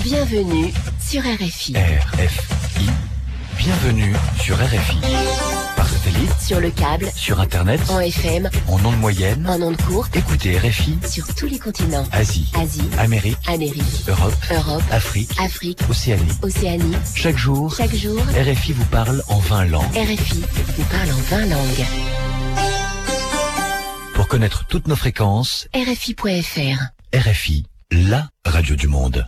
Bienvenue sur RFI. RFI. Bienvenue sur RFI. Par satellite, sur le câble, sur Internet, en FM, en ondes moyennes, en ondes courtes. Écoutez RFI sur tous les continents. Asie, Amérique, Europe, Afrique, Océanie. Chaque jour, RFI vous parle en 20 langues. RFI vous parle en 20 langues. Pour connaître toutes nos fréquences, RFI.fr. RFI, la radio du monde.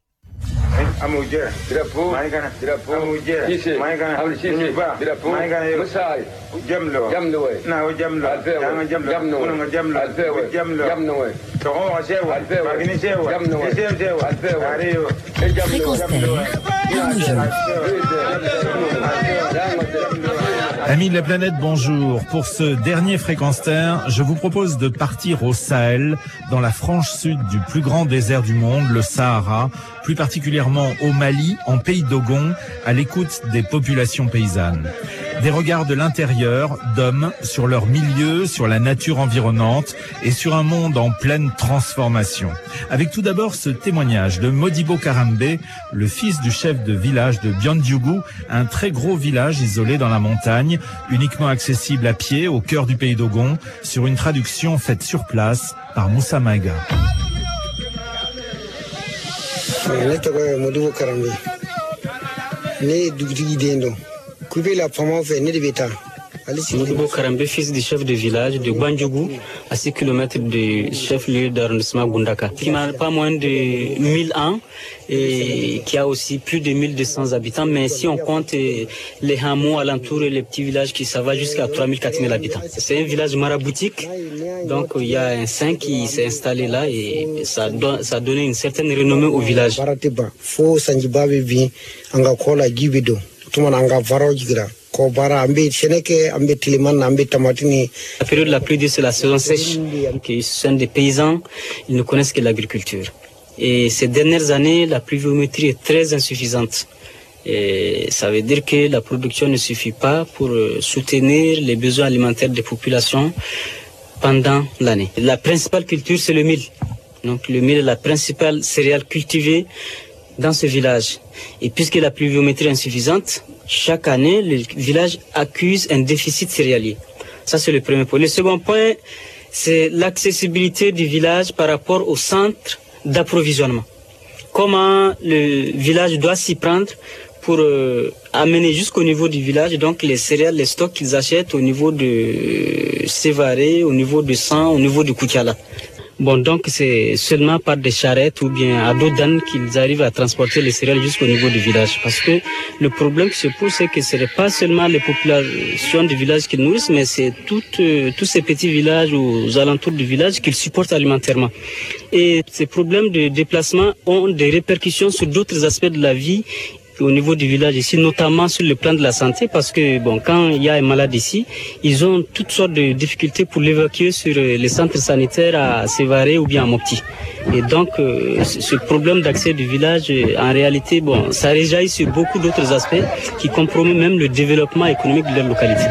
Fréquence Terre. Amis de la planète, bonjour. Pour ce dernier Fréquence Terre, je vous propose de partir au Sahel, dans la frange sud du plus grand désert du monde, le Sahara, plus particulièrement au Mali, en pays d'Ogon, à l'écoute des populations paysannes. Des regards de l'intérieur, d'hommes, sur leur milieu, sur la nature environnante et sur un monde en pleine transformation. Avec tout d'abord ce témoignage de Modibo Karambe, le fils du chef de village de Biandiougou, un très gros village isolé dans la montagne, uniquement accessible à pied au cœur du pays d'Ogon, sur une traduction faite sur place par Moussa Maïga. Modibo Karambe, fils du chef de village de Biandiougou, à 6 km du chef-lieu d'arrondissement Gundaka, qui n'a pas moins de 1000 ans et qui a aussi plus de 1200 habitants. Mais si on compte les hameaux alentours et les petits villages, ça va jusqu'à 3000-4000 habitants. C'est un village maraboutique, donc il y a un saint qui s'est installé là et ça a donné une certaine renommée au village. La période la plus dure, c'est la saison sèche. Ce sont des paysans, ils ne connaissent que l'agriculture. Et ces dernières années, la pluviométrie est très insuffisante. Et ça veut dire que la production ne suffit pas pour soutenir les besoins alimentaires des populations pendant l'année. La principale culture, c'est le mil. Donc le mil est la principale céréale cultivée dans ce village. Et puisque la pluviométrie est insuffisante, chaque année, le village accuse un déficit céréalier. Ça, c'est le premier point. Le second point, c'est l'accessibilité du village par rapport au centre d'approvisionnement. Comment le village doit s'y prendre pour amener jusqu'au niveau du village, donc les céréales, les stocks qu'ils achètent au niveau de Sévaré, au niveau de San, au niveau de Koutiala. Bon, donc c'est seulement par des charrettes ou bien à dos d'âne qu'ils arrivent à transporter les céréales jusqu'au niveau du village. Parce que le problème qui se pose, c'est que ce n'est pas seulement les populations du village qu'ils nourrissent, mais c'est tous ces petits villages aux alentours du village qu'ils supportent alimentairement. Et ces problèmes de déplacement ont des répercussions sur d'autres aspects de la vie au niveau du village ici, notamment sur le plan de la santé, parce que quand il y a un malade ici, ils ont toutes sortes de difficultés pour l'évacuer sur les centres sanitaires à Sévaré ou bien à Mopti. Et donc, ce problème d'accès du village, en réalité, ça réjaillit sur beaucoup d'autres aspects qui compromettent même le développement économique de leur localité.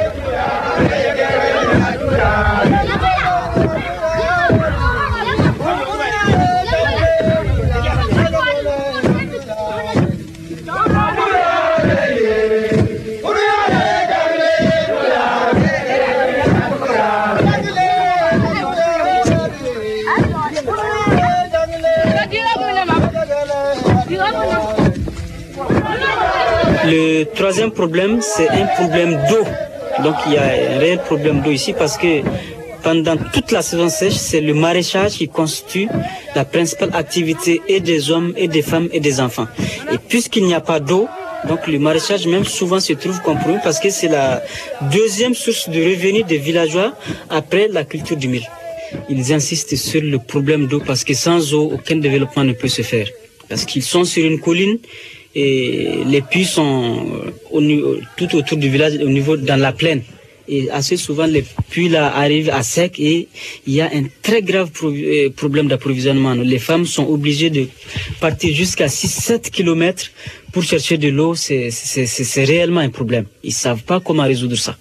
Le troisième problème, c'est un problème d'eau. Donc il y a un réel problème d'eau ici parce que pendant toute la saison sèche, c'est le maraîchage qui constitue la principale activité et des hommes, et des femmes, et des enfants. Et puisqu'il n'y a pas d'eau, donc le maraîchage même souvent se trouve compromis parce que c'est la deuxième source de revenus des villageois après la culture du mil. Ils insistent sur le problème d'eau parce que sans eau, aucun développement ne peut se faire. Parce qu'ils sont sur une colline et les puits sont tout autour du village, au niveau dans la plaine. Et assez souvent, les puits là arrivent à sec et il y a un très grave problème d'approvisionnement. Les femmes sont obligées de partir jusqu'à 6-7 km pour chercher de l'eau. C'est réellement un problème. Ils ne savent pas comment résoudre ça.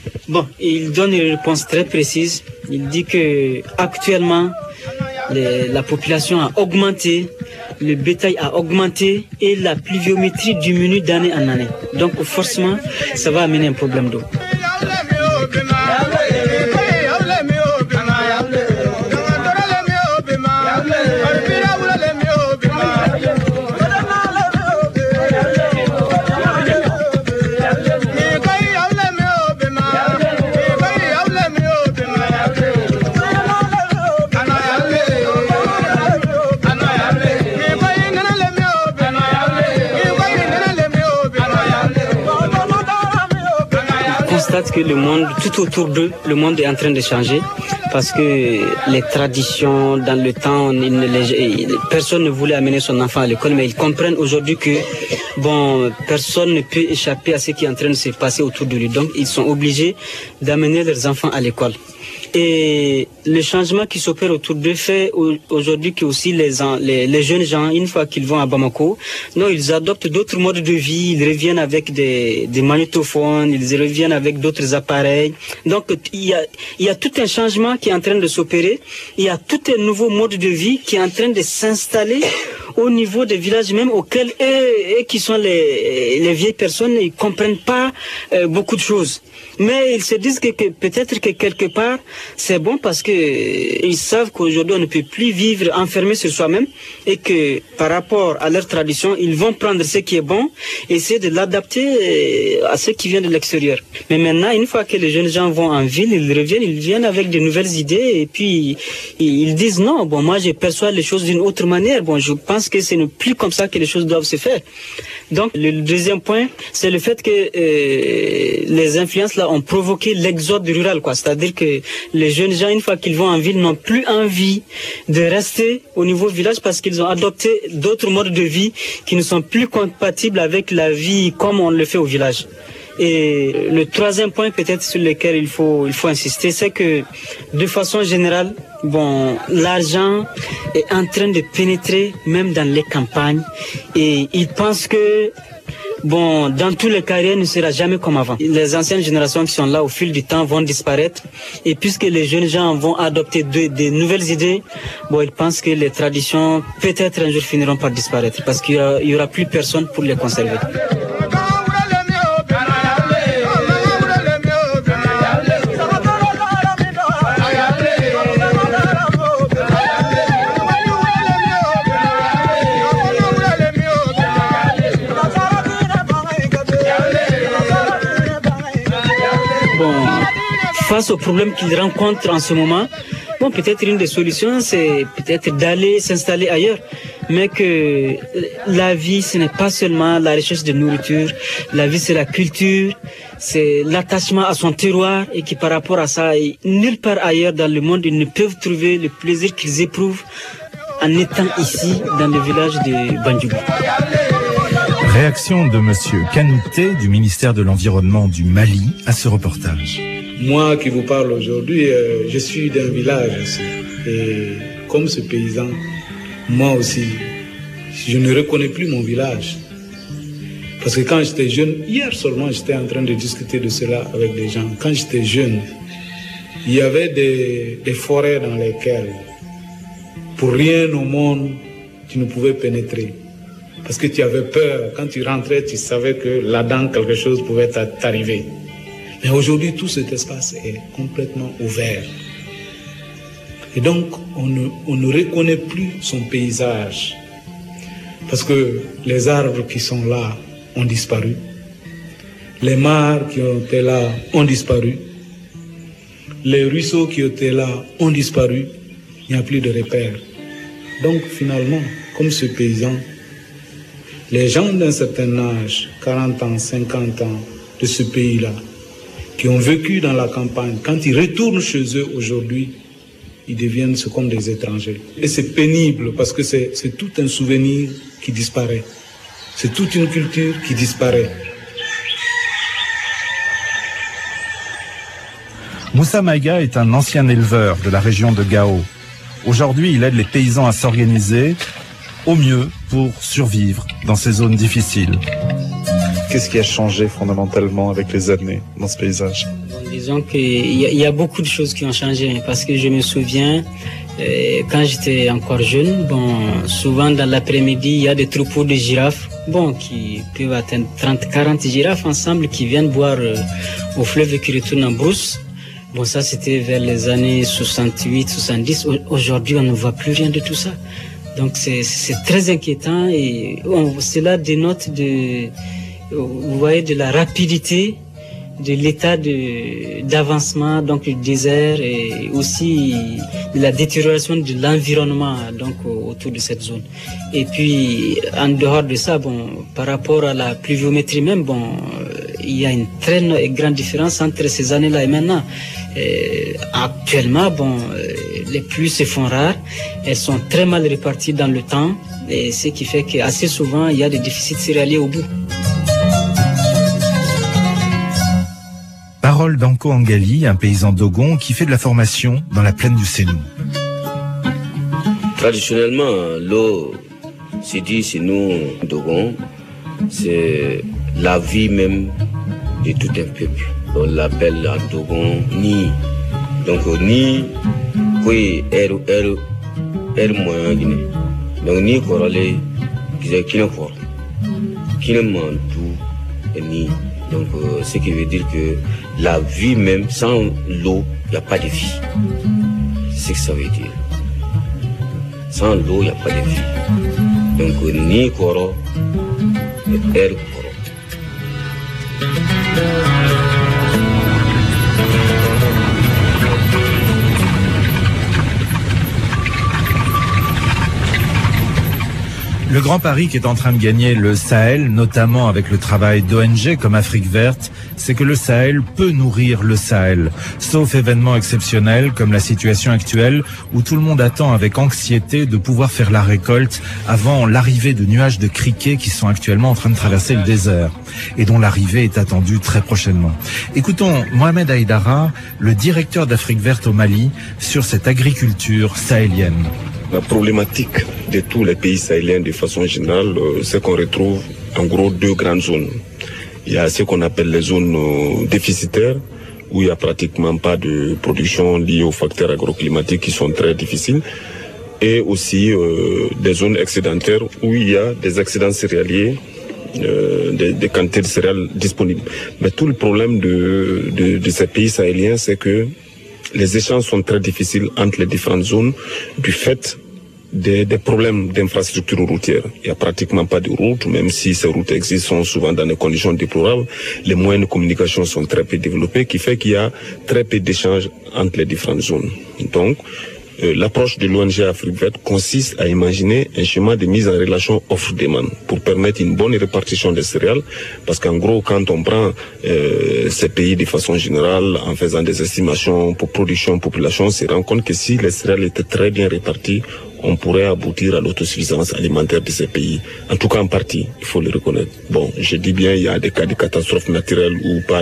Bon, il donne une réponse très précise. Il dit que actuellement, la population a augmenté, le bétail a augmenté et la pluviométrie diminue d'année en année. Donc forcément, ça va amener un problème d'eau. Que le monde, tout autour d'eux, le monde est en train de changer parce que les traditions, dans le temps, personne ne voulait amener son enfant à l'école, mais ils comprennent aujourd'hui que personne ne peut échapper à ce qui est en train de se passer autour de lui. Donc, ils sont obligés d'amener leurs enfants à l'école. Et le changement qui s'opère autour d'eux fait aujourd'hui que aussi les jeunes gens, une fois qu'ils vont à Bamako, ils adoptent d'autres modes de vie, ils reviennent avec des magnétophones, ils reviennent avec d'autres appareils. Donc il y a tout un changement qui est en train de s'opérer, il y a tout un nouveau mode de vie qui est en train de s'installer au niveau des villages même auxquels eux qui sont les vieilles personnes, ils comprennent pas beaucoup de choses. Mais ils se disent que peut-être que quelque part, c'est bon parce que ils savent qu'aujourd'hui on ne peut plus vivre enfermé sur soi-même et que par rapport à leur tradition, ils vont prendre ce qui est bon et essayer de l'adapter à ce qui vient de l'extérieur. Mais maintenant, une fois que les jeunes gens vont en ville, ils viennent avec de nouvelles idées et puis ils disent non, moi je perçois les choses d'une autre manière. Je pense que ce n'est plus comme ça que les choses doivent se faire. Donc le deuxième point, c'est le fait que les influences là ont provoqué l'exode rural, c'est-à-dire que les jeunes gens, une fois qu'ils vont en ville, n'ont plus envie de rester au niveau village parce qu'ils ont adopté d'autres modes de vie qui ne sont plus compatibles avec la vie comme on le fait au village. Et le troisième point peut-être sur lequel il faut insister, c'est que de façon générale, l'argent est en train de pénétrer même dans les campagnes et ils pensent que dans tous les cas, rien ne sera jamais comme avant. Les anciennes générations qui sont là au fil du temps vont disparaître. Et puisque les jeunes gens vont adopter des nouvelles idées, ils pensent que les traditions peut-être un jour finiront par disparaître parce qu'il y aura plus personne pour les conserver. Face aux problèmes qu'ils rencontrent en ce moment, peut-être une des solutions, c'est peut-être d'aller s'installer ailleurs. Mais que la vie, ce n'est pas seulement la recherche de nourriture. La vie, c'est la culture, c'est l'attachement à son terroir et qui, par rapport à ça, nulle part ailleurs dans le monde, ils ne peuvent trouver le plaisir qu'ils éprouvent en étant ici, dans le village de Bandjougou. Réaction de monsieur Kanouté du ministère de l'Environnement du Mali à ce reportage. Moi qui vous parle aujourd'hui, je suis d'un village aussi. Et comme ce paysan, moi aussi, je ne reconnais plus mon village. Parce que quand j'étais jeune, hier seulement, j'étais en train de discuter de cela avec des gens. Quand j'étais jeune, il y avait des forêts dans lesquelles, pour rien au monde, tu ne pouvais pénétrer. Parce que tu avais peur. Quand tu rentrais, tu savais que là-dedans, quelque chose pouvait t'arriver. Mais aujourd'hui, tout cet espace est complètement ouvert. Et donc, on ne reconnaît plus son paysage. Parce que les arbres qui sont là ont disparu. Les mares qui ont été là ont disparu. Les ruisseaux qui étaient là ont disparu. Il n'y a plus de repères. Donc, finalement, comme ce paysan, les gens d'un certain âge, 40 ans, 50 ans, de ce pays-là, qui ont vécu dans la campagne, quand ils retournent chez eux aujourd'hui, ils deviennent comme des étrangers. Et c'est pénible parce que c'est tout un souvenir qui disparaît. C'est toute une culture qui disparaît. Moussa Maïga est un ancien éleveur de la région de Gao. Aujourd'hui, il aide les paysans à s'organiser au mieux pour survivre dans ces zones difficiles. Qu'est-ce qui a changé fondamentalement avec les années dans ce paysage ? Disons qu'il y a beaucoup de choses qui ont changé, parce que je me souviens, quand j'étais encore jeune, souvent dans l'après-midi, il y a des troupeaux de girafes, qui peuvent atteindre 30-40 girafes ensemble qui viennent boire au fleuve et qui retournent en brousse. Ça c'était vers les années 68-70. Aujourd'hui, on ne voit plus rien de tout ça. Donc c'est très inquiétant et cela dénote vous voyez, de la rapidité de l'état d'avancement du désert et aussi de la détérioration de l'environnement autour de cette zone. Et puis en dehors de ça, par rapport à la pluviométrie même, il y a une très grande différence entre ces années-là et maintenant. Actuellement, les pluies se font rares, elles sont très mal réparties dans le temps, et ce qui fait qu'assez souvent il y a des déficits céréaliers au bout. Parole d'Anko Angali, un paysan dogon qui fait de la formation dans la plaine du Sénou. Traditionnellement, l'eau, c'est dit chez nous, Dogon, c'est la vie même de tout un peuple. On l'appelle en Dogon Ni. Donc Ni, oui, moyen Guinée. Donc Ni corolé, qui ne corps, qui ne mantou et Ni. Donc ce qui veut dire que la vie même, sans l'eau, il n'y a pas de vie. C'est ce que ça veut dire. Sans l'eau, il n'y a pas de vie. Donc Ni Koro et Koro. Le grand pari qui est en train de gagner le Sahel, notamment avec le travail d'ONG comme Afrique Verte, c'est que le Sahel peut nourrir le Sahel. Sauf événements exceptionnels comme la situation actuelle où tout le monde attend avec anxiété de pouvoir faire la récolte avant l'arrivée de nuages de criquets qui sont actuellement en train de traverser le désert et dont l'arrivée est attendue très prochainement. Écoutons Mohamed Aïdara, le directeur d'Afrique Verte au Mali, sur cette agriculture sahélienne. La problématique de tous les pays sahéliens de façon générale, c'est qu'on retrouve en gros deux grandes zones. Il y a ce qu'on appelle les zones déficitaires, où il n'y a pratiquement pas de production liée aux facteurs agroclimatiques qui sont très difficiles, et aussi des zones excédentaires où il y a des excédents céréaliers, des quantités de céréales disponibles. Mais tout le problème de ces pays sahéliens, c'est que les échanges sont très difficiles entre les différentes zones du fait des problèmes d'infrastructures routières. Il n'y a pratiquement pas de routes, même si ces routes existent, sont souvent dans des conditions déplorables. Les moyens de communication sont très peu développés, qui fait qu'il y a très peu d'échanges entre les différentes zones. Donc, l'approche de l'ONG Afrique Verte consiste à imaginer un schéma de mise en relation offre-demande pour permettre une bonne répartition des céréales, parce qu'en gros, quand on prend ces pays de façon générale, en faisant des estimations pour production, population, on se rend compte que si les céréales étaient très bien réparties, on pourrait aboutir à l'autosuffisance alimentaire de ces pays. En tout cas, en partie, il faut le reconnaître. Bon, je dis bien, il y a des cas de catastrophes naturelles où par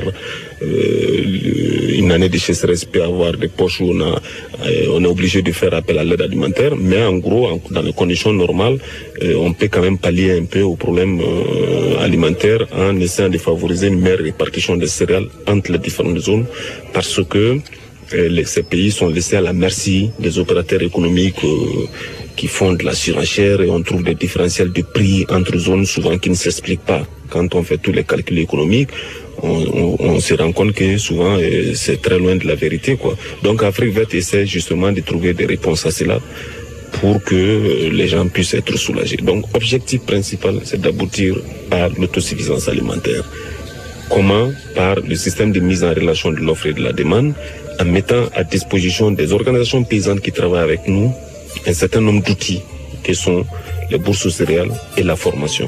une année de sécheresse peut avoir des poches où on est obligé de faire appel à l'aide alimentaire, mais en gros, dans les conditions normales, on peut quand même pallier un peu aux problèmes alimentaires en essayant de favoriser une meilleure répartition des céréales entre les différentes zones, parce que ces pays sont laissés à la merci des opérateurs économiques qui font de la surenchère, et on trouve des différentiels de prix entre zones souvent qui ne s'expliquent pas. Quand on fait tous les calculs économiques, on se rend compte que souvent c'est très loin de la vérité, quoi. Donc Afrique Verte essaie justement de trouver des réponses à cela pour que les gens puissent être soulagés. Donc objectif principal, c'est d'aboutir à l'autosuffisance alimentaire. Comment? Par le système de mise en relation de l'offre et de la demande, en mettant à disposition des organisations paysannes qui travaillent avec nous un certain nombre d'outils qui sont les bourses aux céréales et la formation.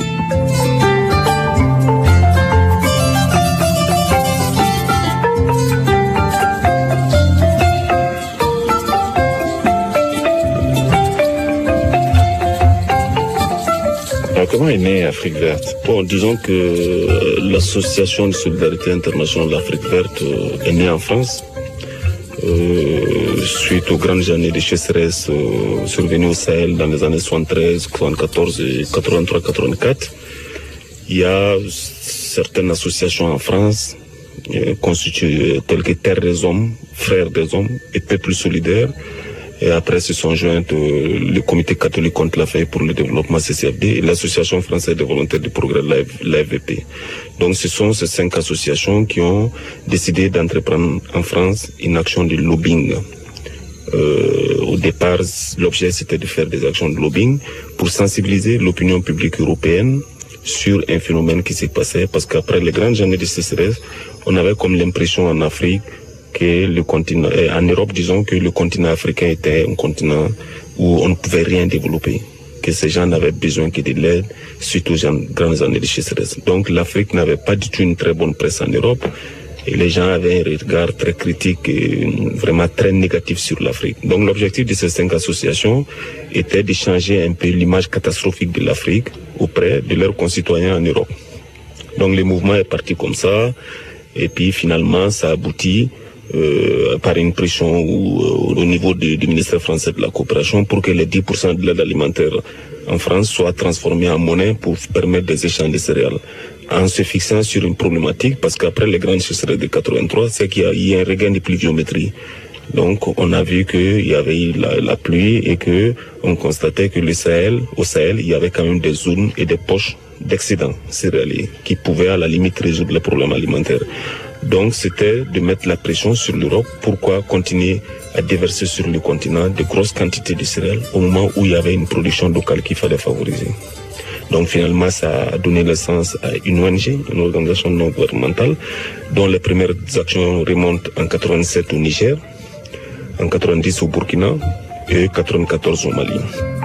Comment est née Afrique Verte? Bon, disons que l'association de solidarité internationale d'Afrique Verte est née en France suite aux grandes années de sécheresse survenues au Sahel dans les années 73, 74 et 83, 84. Il y a certaines associations en France, constitués tels que Terre des Hommes, Frères des Hommes et Peuple Solidaire. Et après se sont jointes le Comité catholique contre la faillite pour le développement CCFD et l'Association française des volontaires du progrès, l'AFVP. Donc ce sont ces 5 associations qui ont décidé d'entreprendre en France une action de lobbying. Au départ, l'objet c'était de faire des actions de lobbying pour sensibiliser l'opinion publique européenne sur un phénomène qui s'est passé, parce qu'après les grandes années de sécheresse, on avait comme l'impression en Afrique que le continent, en Europe, disons que le continent africain était un continent où on ne pouvait rien développer, que ces gens n'avaient besoin que de l'aide suite aux grandes années de sécheresse. Donc l'Afrique n'avait pas du tout une très bonne presse en Europe et les gens avaient un regard très critique et vraiment très négatif sur l'Afrique. Donc l'objectif de ces 5 associations était de changer un peu l'image catastrophique de l'Afrique auprès de leurs concitoyens en Europe. Donc le mouvement est parti comme ça et puis finalement ça aboutit par une pression au niveau du ministère français de la coopération pour que les 10% de l'aide alimentaire en France soient transformés en monnaie pour permettre des échanges de céréales. En se fixant sur une problématique, parce qu'après les grandes sécheresses de 83, c'est qu'il y a un regain de pluviométrie. Donc on a vu qu'il y avait eu la pluie et que on constatait que au Sahel, il y avait quand même des zones et des poches d'excédents céréaliers qui pouvaient à la limite résoudre les problèmes alimentaires. Donc c'était de mettre la pression sur l'Europe. Pourquoi continuer à déverser sur le continent de grosses quantités de céréales au moment où il y avait une production locale qu'il fallait favoriser. Donc finalement ça a donné naissance à une ONG, une organisation non gouvernementale, dont les premières actions remontent en 87 au Niger, en 90 au Burkina et 94 au Mali.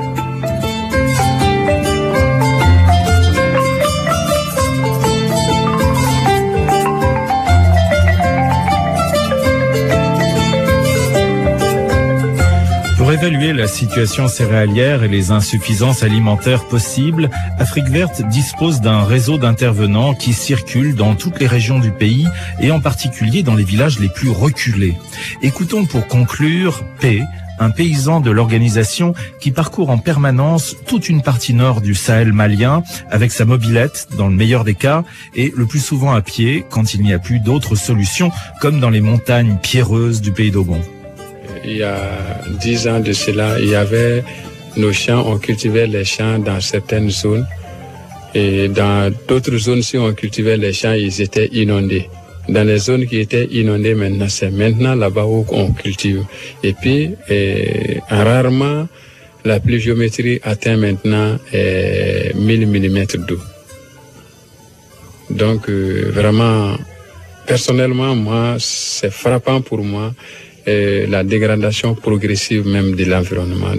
Pour évaluer la situation céréalière et les insuffisances alimentaires possibles, Afrique Verte dispose d'un réseau d'intervenants qui circulent dans toutes les régions du pays et en particulier dans les villages les plus reculés. Écoutons pour conclure P, un paysan de l'organisation qui parcourt en permanence toute une partie nord du Sahel malien avec sa mobilette dans le meilleur des cas et le plus souvent à pied quand il n'y a plus d'autres solutions comme dans les montagnes pierreuses du pays d'Ogon. Il y a 10 ans de cela, il y avait nos champs, on cultivait les champs dans certaines zones. Et dans d'autres zones, si on cultivait les champs, ils étaient inondés. Dans les zones qui étaient inondées maintenant, c'est maintenant là-bas où on cultive. Et puis, rarement, la pluviométrie atteint maintenant 1000 mm d'eau. Donc, vraiment, personnellement, moi, c'est frappant pour moi. La dégradation progressive même de l'environnement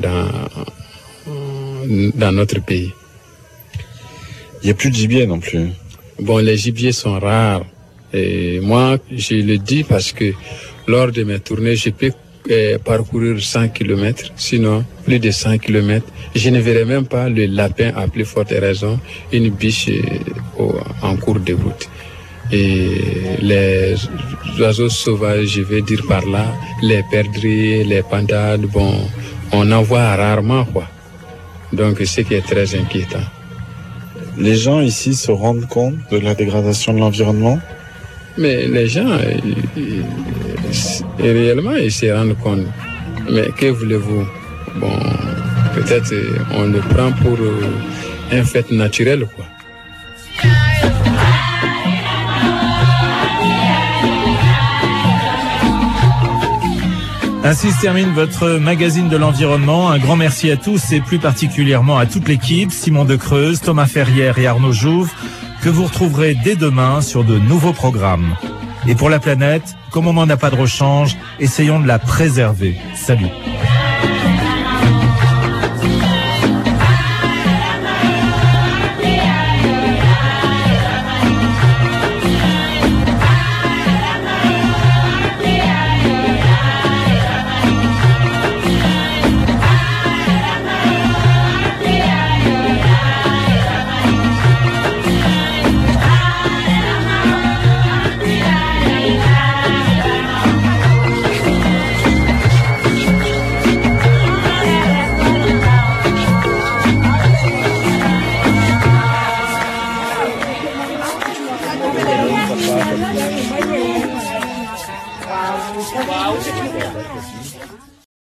dans notre pays. Il n'y a plus de gibier non plus. Bon, les gibiers sont rares. Et moi, je le dis parce que lors de mes tournées, je peux parcourir 100 km, sinon plus de 100 km. Je ne verrai même pas le lapin à plus forte raison, une biche en cours de route. Et les oiseaux sauvages, je vais dire par là, les perdrix, les pintades, bon, on en voit rarement, quoi. Donc, ce qui est très inquiétant. Les gens ici se rendent compte de la dégradation de l'environnement? Mais les gens, réellement, ils se rendent compte. Mais que voulez-vous? Bon, peut-être on le prend pour un fait naturel, quoi. Ainsi se termine votre magazine de l'environnement. Un grand merci à tous et plus particulièrement à toute l'équipe, Simon Decreuse, Thomas Ferrière et Arnaud Jouve, que vous retrouverez dès demain sur de nouveaux programmes. Et pour la planète, comme on n'en a pas de rechange, essayons de la préserver. Salut.